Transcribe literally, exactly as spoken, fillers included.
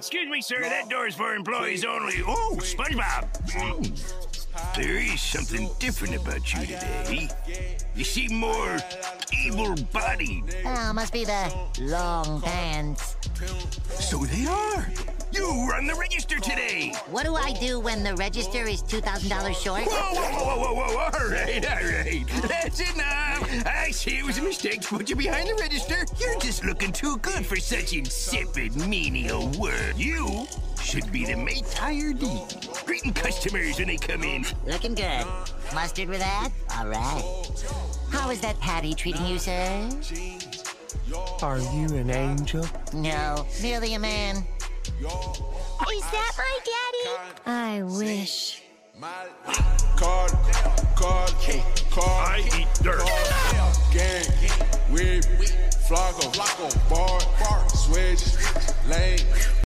excuse me, sir. That door's for employees only. Oh, SpongeBob. Mm. There is something different about you today. You seem more able-bodied. Oh, must be the long pants. So they are. You run the register today. What do I do when the register is two thousand dollars short? Whoa, whoa, whoa, whoa, whoa, all right, all right. That's enough. I see it was a mistake to put you behind the register. You're just looking too good for such insipid, menial work. You should be the maitre d', greeting customers when they come in. Looking good. Mustard with that? All right. How is that Patty treating you, sir? Are you an angel? No, merely a man. Is that my daddy? I wish. Card, card, card. I eat dirt. Gang, whip, flocko, bar, switch, lane.